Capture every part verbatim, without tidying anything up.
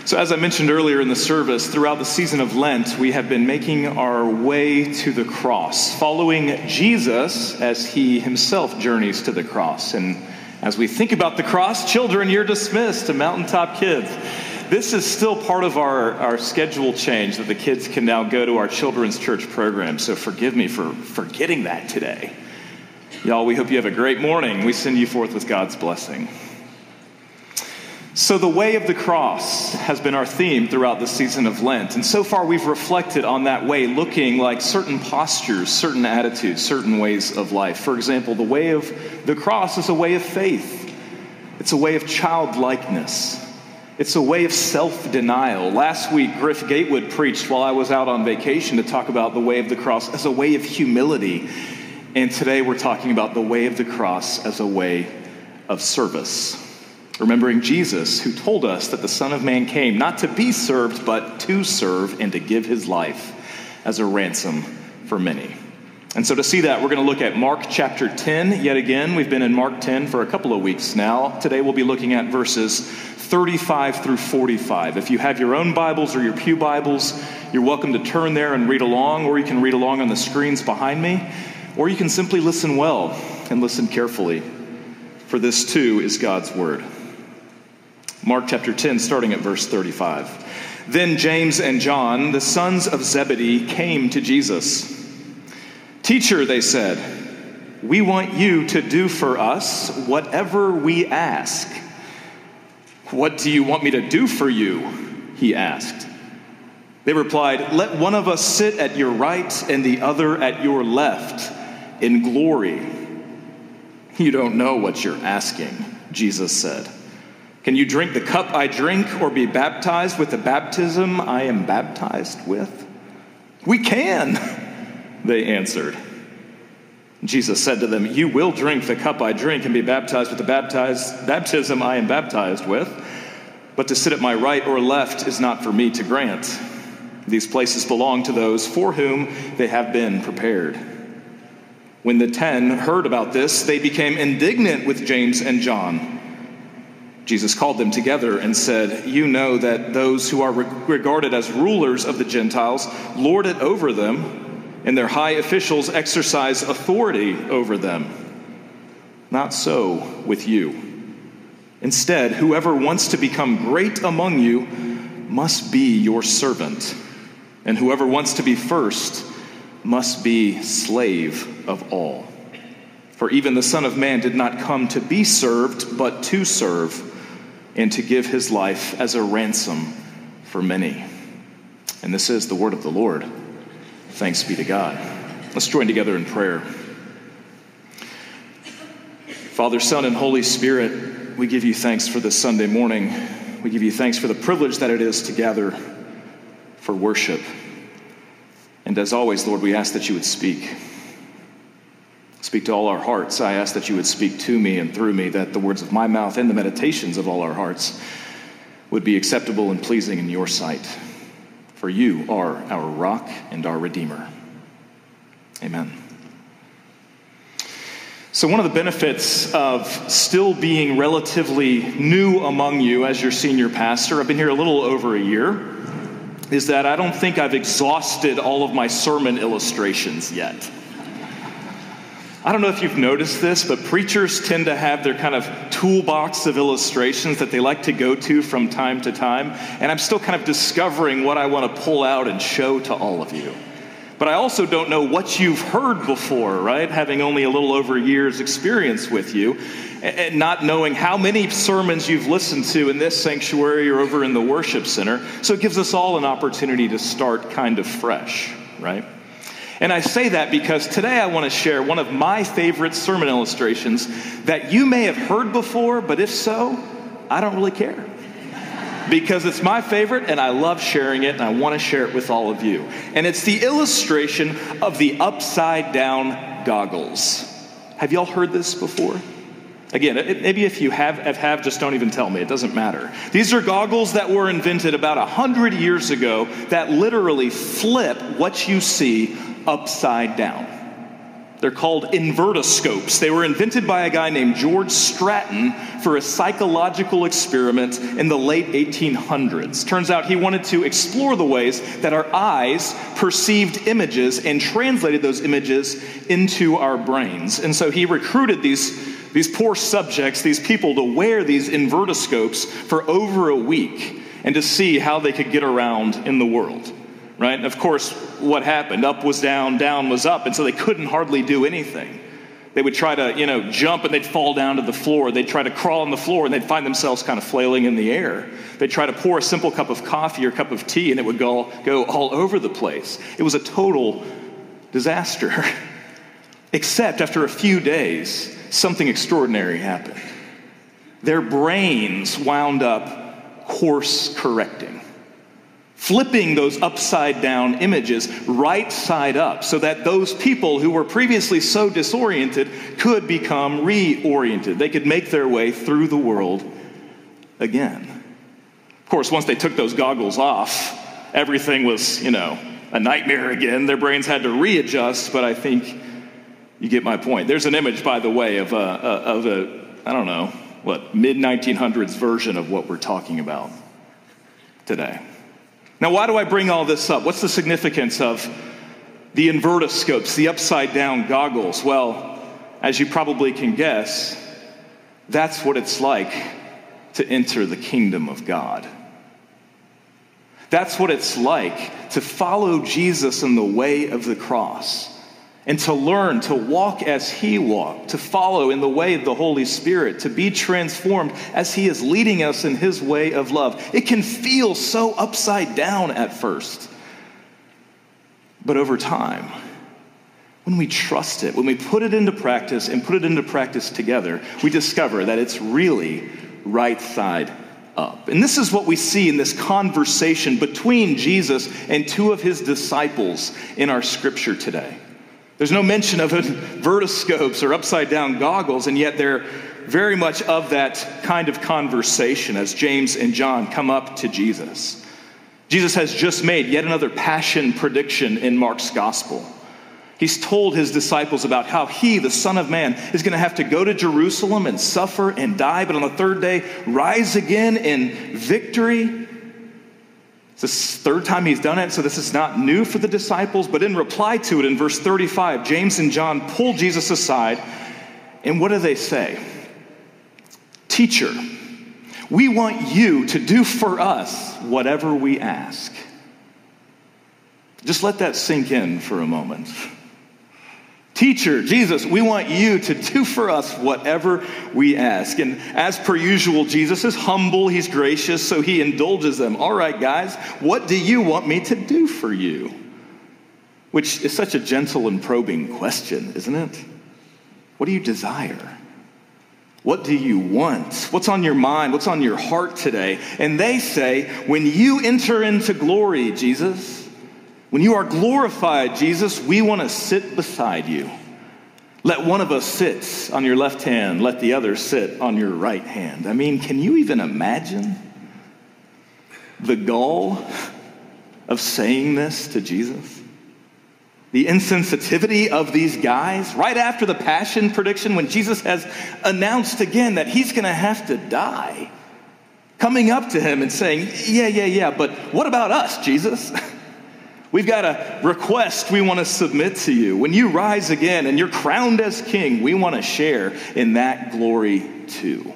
So as I mentioned earlier in the service, throughout the season of Lent, we have been making our way to the cross, following Jesus as he himself journeys to the cross. And as we think about the cross, children, you're dismissed to Mountaintop Kids. This is still part of our, our schedule change that the kids can now go to our children's church program. So forgive me for forgetting that today. Y'all, we hope you have a great morning. We send you forth with God's blessing. So the way of the cross has been our theme throughout the season of Lent. And so far we've reflected on that way, looking like certain postures, certain attitudes, certain ways of life. For example, the way of the cross is a way of faith. It's a way of childlikeness. It's a way of self-denial. Last week, Griff Gatewood preached while I was out on vacation to talk about the way of the cross as a way of humility. And today we're talking about the way of the cross as a way of service. Remembering Jesus, who told us that the Son of Man came not to be served, but to serve and to give his life as a ransom for many. And so to see that, we're going to look at Mark chapter ten yet again. We've been in Mark ten for a couple of weeks now. Today we'll be looking at verses thirty-five through forty-five. If you have your own Bibles or your pew Bibles, you're welcome to turn there and read along, or you can read along on the screens behind me, or you can simply listen well and listen carefully, for this too is God's word. Mark chapter ten, starting at verse thirty-five. Then James and John, the sons of Zebedee, came to Jesus. "Teacher," they said, "we want you to do for us whatever we ask." "What do you want me to do for you?" he asked. They replied, "Let one of us sit at your right and the other at your left in glory." "You don't know what you're asking," Jesus said. "Can you drink the cup I drink or be baptized with the baptism I am baptized with?" "We can," they answered. Jesus said to them, "You will drink the cup I drink and be baptized with the baptized, baptism I am baptized with, but to sit at my right or left is not for me to grant. These places belong to those for whom they have been prepared." When the ten heard about this, they became indignant with James and John. Jesus called them together and said, "You know that those who are regarded as rulers of the Gentiles lord it over them, and their high officials exercise authority over them. Not so with you. Instead, whoever wants to become great among you must be your servant, and whoever wants to be first must be slave of all. For even the Son of Man did not come to be served, but to serve, and to give his life as a ransom for many." And this is the word of the Lord. Thanks be to God. Let's join together in prayer. Father, Son, and Holy Spirit, we give you thanks for this Sunday morning. We give you thanks for the privilege that it is to gather for worship. And as always, Lord, we ask that you would speak. Speak to all our hearts. I ask that you would speak to me and through me, that the words of my mouth and the meditations of all our hearts would be acceptable and pleasing in your sight. For you are our rock and our Redeemer. Amen. So one of the benefits of still being relatively new among you as your senior pastor, I've been here a little over a year, is that I don't think I've exhausted all of my sermon illustrations yet. I don't know if you've noticed this, but preachers tend to have their kind of toolbox of illustrations that they like to go to from time to time. And I'm still kind of discovering what I want to pull out and show to all of you. But I also don't know what you've heard before, right? Having only a little over a year's experience with you, and not knowing how many sermons you've listened to in this sanctuary or over in the worship center. So it gives us all an opportunity to start kind of fresh, right? And I say that because today I want to share one of my favorite sermon illustrations that you may have heard before, but if so, I don't really care. Because it's my favorite and I love sharing it and I want to share it with all of you. And it's the illustration of the upside down goggles. Have y'all heard this before? Again, it, maybe if you have, have, have, just don't even tell me. It doesn't matter. These are goggles that were invented about a hundred years ago that literally flip what you see upside down. They're called invertoscopes. They were invented by a guy named George Stratton for a psychological experiment in the late eighteen hundreds. Turns out he wanted to explore the ways that our eyes perceived images and translated those images into our brains. And so he recruited these, these poor subjects, these people, to wear these invertoscopes for over a week and to see how they could get around in the world. Right? And of course, what happened? Up was down, down was up, and so they couldn't hardly do anything. They would try to, you know, jump and they'd fall down to the floor. They'd try to crawl on the floor and they'd find themselves kind of flailing in the air. They'd try to pour a simple cup of coffee or cup of tea and it would go, go all over the place. It was a total disaster. Except after a few days, something extraordinary happened. Their brains wound up course correcting, flipping those upside down images right side up so that those people who were previously so disoriented could become reoriented. They could make their way through the world again. Of course, once they took those goggles off, everything was, you know, a nightmare again. Their brains had to readjust, but I think you get my point. There's an image, by the way, of a, of a I don't know, what, mid nineteen hundreds version of what we're talking about today. Now, why do I bring all this up? What's the significance of the invertoscopes, the upside-down goggles? Well, as you probably can guess, that's what it's like to enter the kingdom of God. That's what it's like to follow Jesus in the way of the cross and to learn to walk as he walked, to follow in the way of the Holy Spirit, to be transformed as he is leading us in his way of love. It can feel so upside down at first. But over time, when we trust it, when we put it into practice and put it into practice together, we discover that it's really right side up. And this is what we see in this conversation between Jesus and two of his disciples in our scripture today. There's no mention of vertoscopes or upside-down goggles, and yet they're very much of that kind of conversation as James and John come up to Jesus. Jesus has just made yet another passion prediction in Mark's gospel. He's told his disciples about how he, the Son of Man, is going to have to go to Jerusalem and suffer and die, but on the third day, rise again in victory. It's the third time he's done it, so this is not new for the disciples. But in reply to it, in verse thirty-five, James and John pull Jesus aside, and what do they say? Teacher, we want you to do for us whatever we ask. Just let that sink in for a moment. Teacher, Jesus, we want you to do for us whatever we ask. And as per usual, Jesus is humble, he's gracious, so he indulges them. All right, guys, what do you want me to do for you? Which is such a gentle and probing question, isn't it? What do you desire? What do you want? What's on your mind? What's on your heart today? And they say, when you enter into glory, Jesus, when you are glorified, Jesus, we want to sit beside you. Let one of us sit on your left hand, let the other sit on your right hand. I mean, can you even imagine the gall of saying this to Jesus? The insensitivity of these guys right after the passion prediction when Jesus has announced again that he's going to have to die. Coming up to him and saying, yeah, yeah, yeah, but what about us, Jesus? We've got a request we want to submit to you. When you rise again and you're crowned as king, we want to share in that glory too.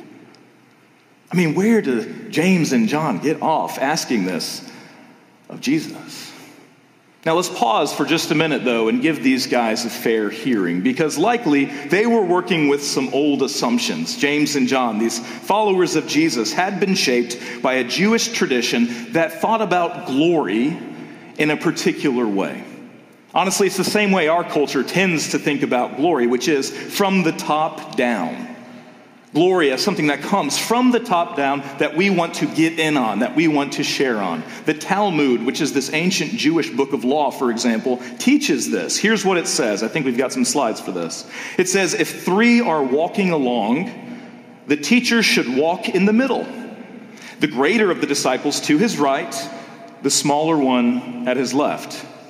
I mean, where do James and John get off asking this of Jesus? Now let's pause for just a minute, though, and give these guys a fair hearing, because likely they were working with some old assumptions. James and John, these followers of Jesus, had been shaped by a Jewish tradition that thought about glory in a particular way. Honestly, it's the same way our culture tends to think about glory, which is from the top down. Glory as something that comes from the top down that we want to get in on, that we want to share on. The Talmud, which is this ancient Jewish book of law, for example, teaches this. Here's what it says. I think we've got some slides for this. It says, if three are walking along, the teacher should walk in the middle. The greater of the disciples to his right, the smaller one at his left.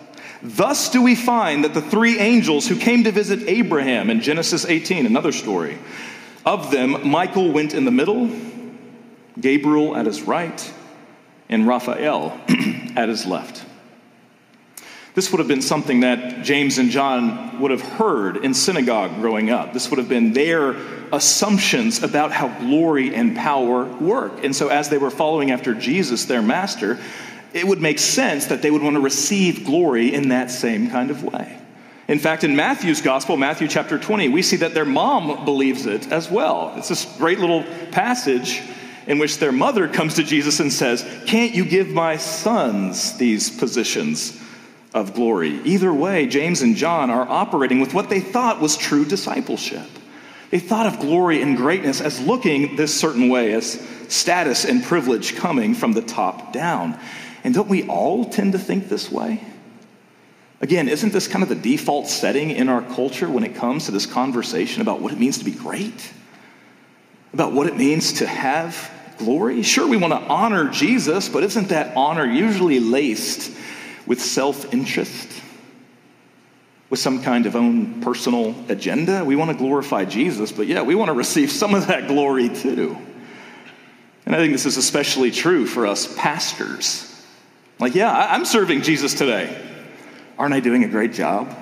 Thus do we find that the three angels who came to visit Abraham in Genesis eighteen, another story, of them Michael went in the middle, Gabriel at his right, and Raphael at his left. This would have been something that James and John would have heard in synagogue growing up. This would have been their assumptions about how glory and power work. And so as they were following after Jesus, their master, it would make sense that they would want to receive glory in that same kind of way. In fact, in Matthew's gospel, Matthew chapter twenty, we see that their mom believes it as well. It's this great little passage in which their mother comes to Jesus and says, "Can't you give my sons these positions of glory?" Either way, James and John are operating with what they thought was true discipleship. They thought of glory and greatness as looking this certain way, as status and privilege coming from the top down. And don't we all tend to think this way? Again, isn't this kind of the default setting in our culture when it comes to this conversation about what it means to be great? About what it means to have glory? Sure, we want to honor Jesus, but isn't that honor usually laced with self-interest, with some kind of own personal agenda? We want to glorify Jesus, but yeah, we want to receive some of that glory too. And I think this is especially true for us pastors. Like, yeah, I'm serving Jesus today. Aren't I doing a great job?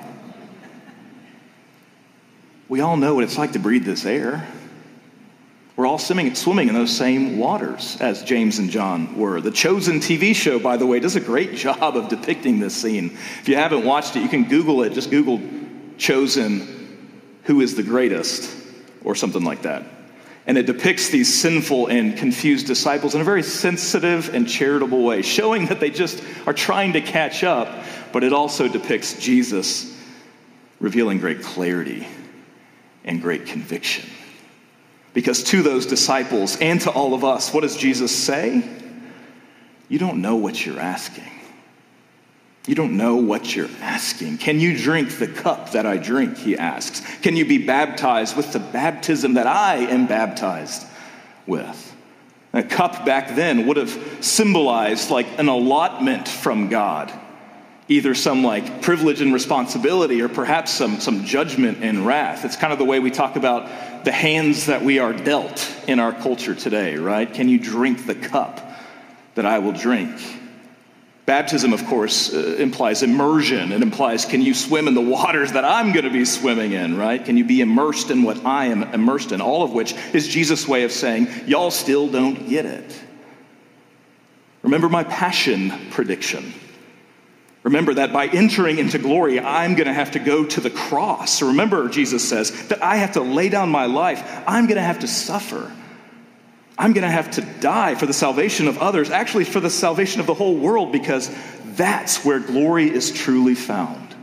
We all know what it's like to breathe this air. We're all swimming, swimming in those same waters as James and John were. The Chosen T V show, by the way, does a great job of depicting this scene. If you haven't watched it, you can Google it. Just Google Chosen, who is the greatest, or something like that. And it depicts these sinful and confused disciples in a very sensitive and charitable way, showing that they just are trying to catch up, but it also depicts Jesus revealing great clarity and great conviction. Because to those disciples and to all of us, what does Jesus say? You don't know what you're asking. You don't know what you're asking. Can you drink the cup that I drink, he asks. Can you be baptized with the baptism that I am baptized with? A cup back then would have symbolized like an allotment from God. Either some like privilege and responsibility or perhaps some, some judgment and wrath. It's kind of the way we talk about the hands that we are dealt in our culture today, right? Can you drink the cup that I will drink? Baptism, of course, uh, implies immersion. It implies, can you swim in the waters that I'm going to be swimming in, right? Can you be immersed in what I am immersed in? All of which is Jesus' way of saying, y'all still don't get it. Remember my passion prediction. Remember that by entering into glory, I'm going to have to go to the cross. Remember, Jesus says, that I have to lay down my life. I'm going to have to suffer. I'm going to have to die for the salvation of others, actually for the salvation of the whole world, because that's where glory is truly found.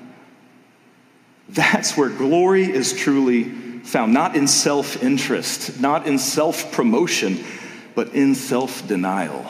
That's where glory is truly found, not in self-interest, not in self-promotion, but in self-denial,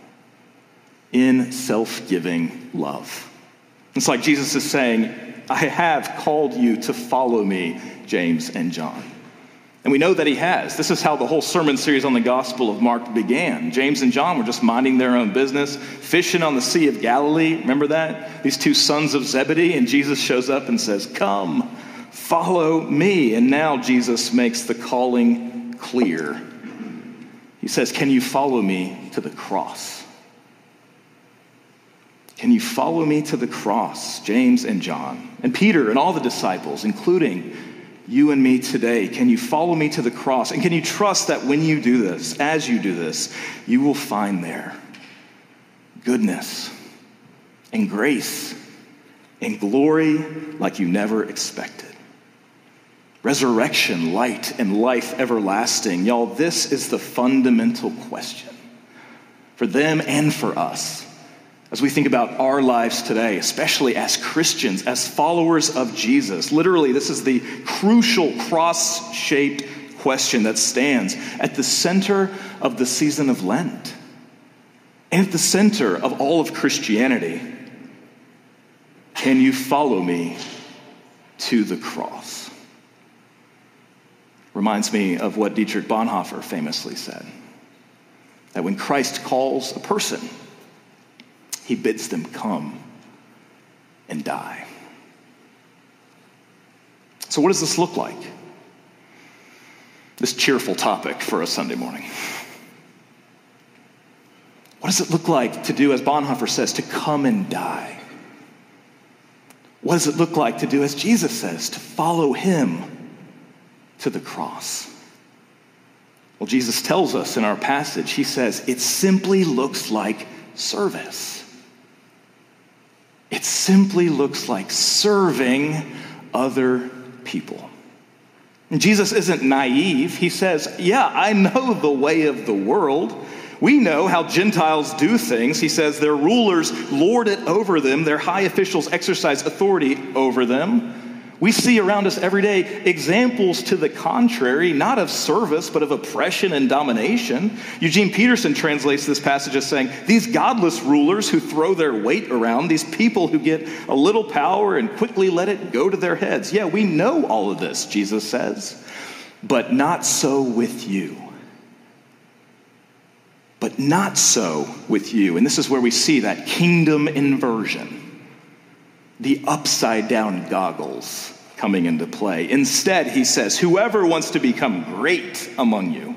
in self-giving love. It's like Jesus is saying, I have called you to follow me, James and John. And we know that he has. This is how the whole sermon series on the Gospel of Mark began. James and John were just minding their own business, fishing on the Sea of Galilee. Remember that? These two sons of Zebedee. And Jesus shows up and says, come, follow me. And now Jesus makes the calling clear. He says, can you follow me to the cross? Can you follow me to the cross, James and John, and Peter and all the disciples, including you and me today? Can you follow me to the cross? And can you trust that when you do this, as you do this, you will find there goodness and grace and glory like you never expected? Resurrection, light, and life everlasting. Y'all, this is the fundamental question for them and for us. As we think about our lives today, especially as Christians, as followers of Jesus, literally this is the crucial cross-shaped question that stands at the center of the season of Lent and at the center of all of Christianity. Can you follow me to the cross? Reminds me of what Dietrich Bonhoeffer famously said, that when Christ calls a person, he bids them come and die. So what does this look like? This cheerful topic for a Sunday morning. What does it look like to do, as Bonhoeffer says, to come and die? What does it look like to do, as Jesus says, to follow him to the cross? Well, Jesus tells us in our passage, he says, it simply looks like service. It simply looks like serving other people. And Jesus isn't naive. He says, yeah, I know the way of the world. We know how Gentiles do things. He says their rulers lord it over them. Their high officials exercise authority over them. We see around us every day examples to the contrary, not of service, but of oppression and domination. Eugene Peterson translates this passage as saying, these godless rulers who throw their weight around, these people who get a little power and quickly let it go to their heads. Yeah, we know all of this, Jesus says, but not so with you. But not so with you. And this is where we see that kingdom inversion. The upside down goggles coming into play. Instead, he says, whoever wants to become great among you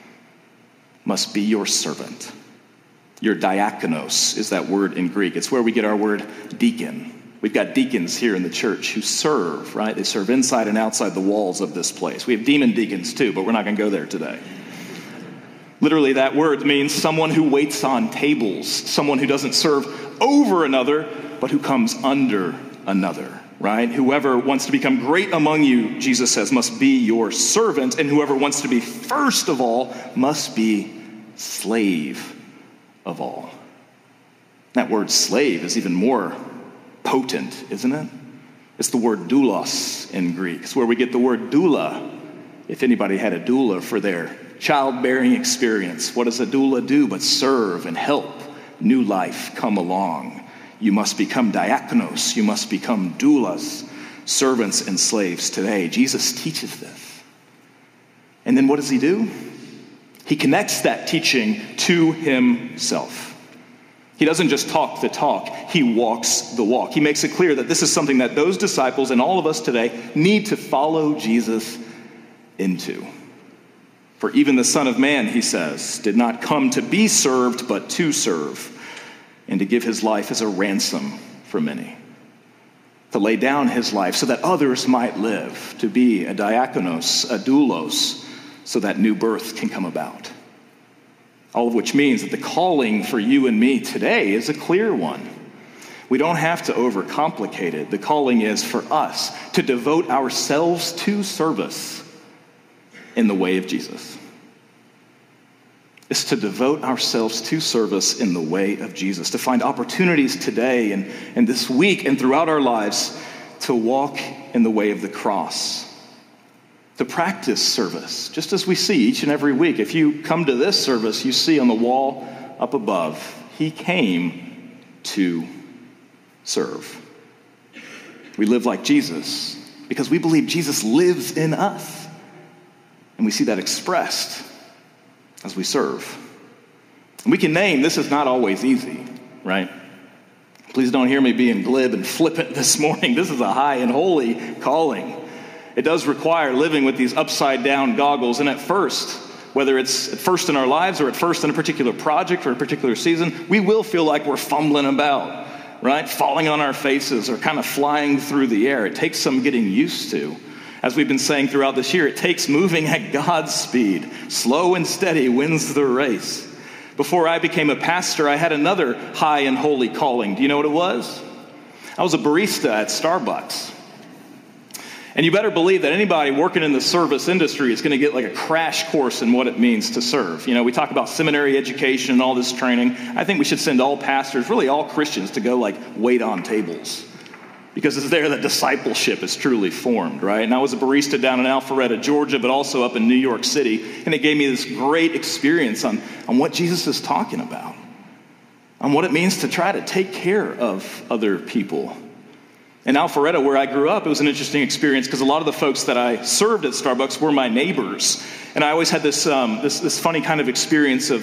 must be your servant. Your diakonos is that word in Greek. It's where we get our word deacon. We've got deacons here in the church who serve, right? They serve inside and outside the walls of this place. We have demon deacons too, but we're not going to go there today. Literally, that word means someone who waits on tables, someone who doesn't serve over another, but who comes under another, right? Whoever wants to become great among you, Jesus says, must be your servant, and whoever wants to be first of all must be slave of all. That word slave is even more potent, isn't it? It's the word doulos in Greek. It's where we get the word doula. If anybody had a doula for their childbearing experience, what does a doula do but serve and help new life come along? You must become diakonos. You must become doulas, servants and slaves today. Jesus teaches this. And then what does he do? He connects that teaching to himself. He doesn't just talk the talk, he walks the walk. He makes it clear that this is something that those disciples and all of us today need to follow Jesus into. For even the Son of Man, he says, did not come to be served, but to serve, and to give his life as a ransom for many. To lay down his life so that others might live, to be a diakonos, a doulos, so that new birth can come about. All of which means that the calling for you and me today is a clear one. We don't have to overcomplicate it. The calling is for us to devote ourselves to service in the way of Jesus. It's to devote ourselves to service in the way of Jesus, to find opportunities today and, and this week and throughout our lives to walk in the way of the cross, to practice service, just as we see each and every week. If you come to this service, you see on the wall up above, he came to serve. We live like Jesus because we believe Jesus lives in us. And we see that expressed as we serve. And we can name, this is not always easy, right? Please don't hear me being glib and flippant this morning. This is a high and holy calling. It does require living with these upside down goggles. And at first, whether it's at first in our lives or at first in a particular project or a particular season, we will feel like we're fumbling about, right? Falling on our faces or kind of flying through the air. It takes some getting used to. As we've been saying throughout this year, it takes moving at God's speed. Slow and steady wins the race. Before I became a pastor, I had another high and holy calling. Do you know what it was? I was a barista at Starbucks. And you better believe that anybody working in the service industry is going to get like a crash course in what it means to serve. You know, we talk about seminary education and all this training. I think we should send all pastors, really all Christians, to go like wait on tables. Because it's there that discipleship is truly formed, right? And I was a barista down in Alpharetta, Georgia, but also up in New York City. And it gave me this great experience on, on what Jesus is talking about, on what it means to try to take care of other people. In Alpharetta, where I grew up, it was an interesting experience because a lot of the folks that I served at Starbucks were my neighbors. And I always had this, um, this, this funny kind of experience of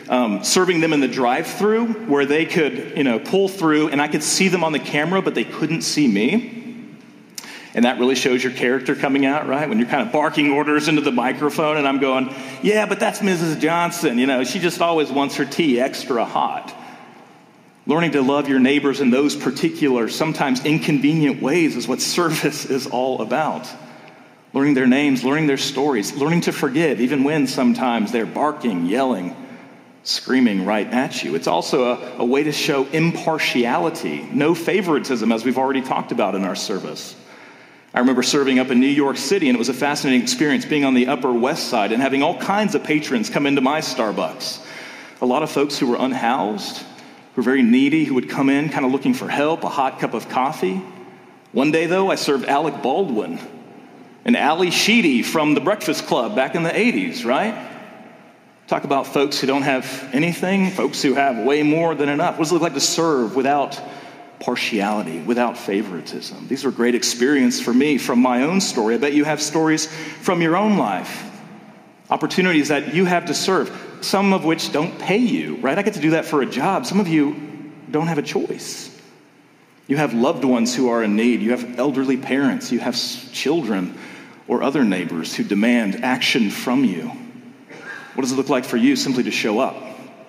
um, serving them in the drive-thru where they could, you know, pull through and I could see them on the camera, but they couldn't see me. And that really shows your character coming out, right? When you're kind of barking orders into the microphone and I'm going, yeah, but that's Missus Johnson. You know, she just always wants her tea extra hot. Learning to love your neighbors in those particular, sometimes inconvenient ways is what service is all about. Learning their names, learning their stories, learning to forgive, even when sometimes they're barking, yelling, screaming right at you. It's also a, a way to show impartiality, no favoritism, as we've already talked about in our service. I remember serving up in New York City, and it was a fascinating experience being on the Upper West Side and having all kinds of patrons come into my Starbucks. A lot of folks who were unhoused, who were very needy, who would come in kind of looking for help, a hot cup of coffee. One day, though, I served Alec Baldwin and Ali Sheedy from The Breakfast Club back in the eighties, right? Talk about folks who don't have anything, folks who have way more than enough. What does it look like to serve without partiality, without favoritism? These were great experiences for me from my own story. I bet you have stories from your own life. Opportunities that you have to serve, some of which don't pay you, right? I get to do that for a job. Some of you don't have a choice. You have loved ones who are in need. You have elderly parents. You have children or other neighbors who demand action from you. What does it look like for you simply to show up,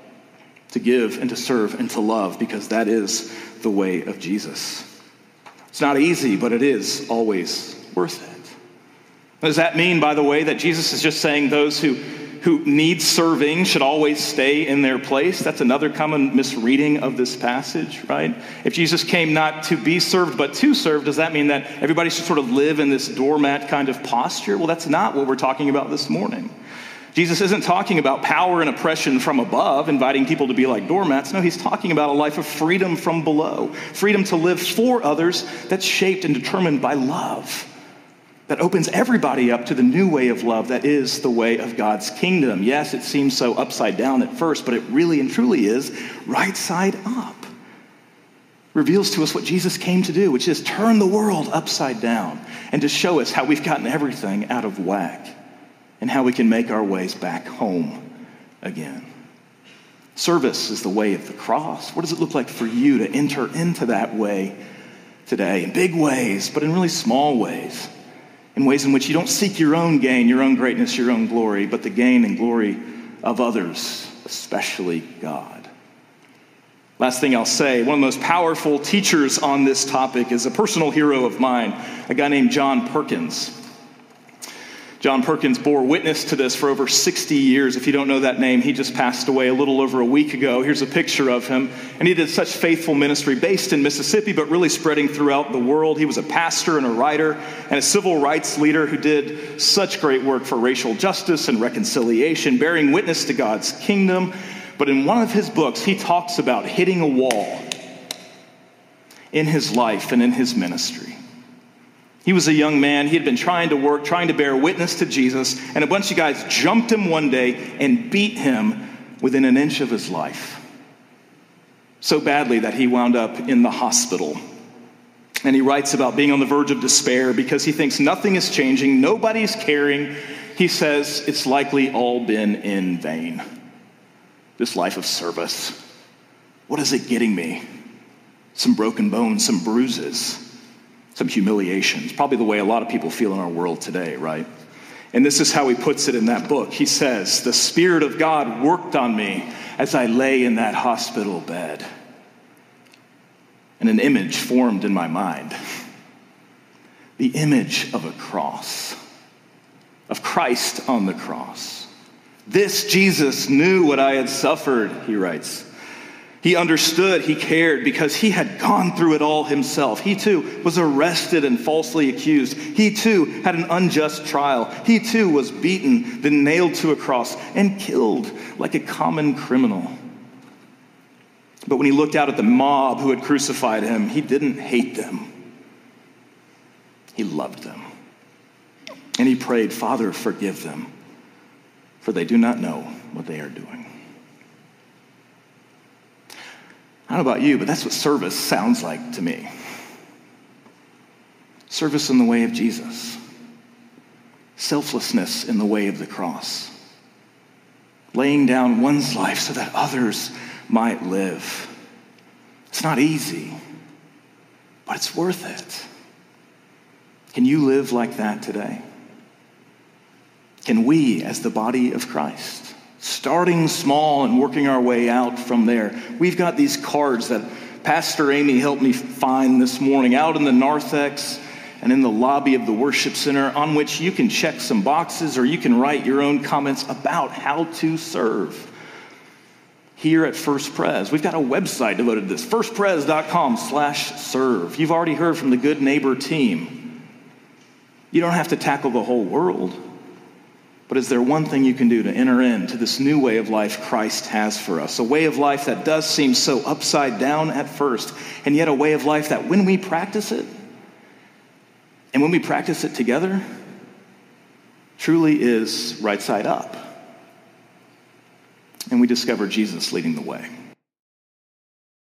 to give and to serve and to love, because that is the way of Jesus? It's not easy, but it is always worth it. Does that mean, by the way, that Jesus is just saying those who, who need serving should always stay in their place? That's another common misreading of this passage, right? If Jesus came not to be served, but to serve, does that mean that everybody should sort of live in this doormat kind of posture? Well, that's not what we're talking about this morning. Jesus isn't talking about power and oppression from above, inviting people to be like doormats. No, he's talking about a life of freedom from below, freedom to live for others that's shaped and determined by love, that opens everybody up to the new way of love that is the way of God's kingdom. Yes, it seems so upside down at first, but it really and truly is right side up. Reveals to us what Jesus came to do, which is turn the world upside down and to show us how we've gotten everything out of whack and how we can make our ways back home again. Service is the way of the cross. What does it look like for you to enter into that way today? In big ways, but in really small ways. In ways in which you don't seek your own gain, your own greatness, your own glory, but the gain and glory of others, especially God. Last thing I'll say, one of the most powerful teachers on this topic is a personal hero of mine, a guy named John Perkins. John Perkins bore witness to this for over sixty years. If you don't know that name, he just passed away a little over a week ago. Here's a picture of him. And he did such faithful ministry based in Mississippi, but really spreading throughout the world. He was a pastor and a writer and a civil rights leader who did such great work for racial justice and reconciliation, bearing witness to God's kingdom. But in one of his books, he talks about hitting a wall in his life and in his ministry. He was a young man. He had been trying to work, trying to bear witness to Jesus, and a bunch of guys jumped him one day and beat him within an inch of his life. So badly that he wound up in the hospital. And he writes about being on the verge of despair because he thinks nothing is changing, nobody's caring. He says it's likely all been in vain. This life of service, what is it getting me? Some broken bones, some bruises. Some humiliation. It's probably the way a lot of people feel in our world today, right? And this is how he puts it in that book. He says, the Spirit of God worked on me as I lay in that hospital bed. And an image formed in my mind. The image of a cross. Of Christ on the cross. This Jesus knew what I had suffered, he writes. He understood, he cared, because he had gone through it all himself. He too was arrested and falsely accused. He too had an unjust trial. He too was beaten, then nailed to a cross, and killed like a common criminal. But when he looked out at the mob who had crucified him, he didn't hate them. He loved them. And he prayed, Father, forgive them, for they do not know what they are doing. I don't know about you, but that's what service sounds like to me. Service in the way of Jesus. Selflessness in the way of the cross. laying down one's life so that others might live. It's not easy, but it's worth it. Can you live like that today? Can we, as the body of Christ, starting small and working our way out from there? We've got these cards that Pastor Amy helped me find this morning out in the narthex and in the lobby of the worship center, on which you can check some boxes or you can write your own comments about how to serve here at First Pres. We've got a website devoted to this, firstpres.com slash serve. You've already heard from the Good Neighbor team. You don't have to tackle the whole world. But is there one thing you can do to enter into this new way of life Christ has for us? A way of life that does seem so upside down at first, and yet a way of life that when we practice it, and when we practice it together, truly is right side up. And we discover Jesus leading the way.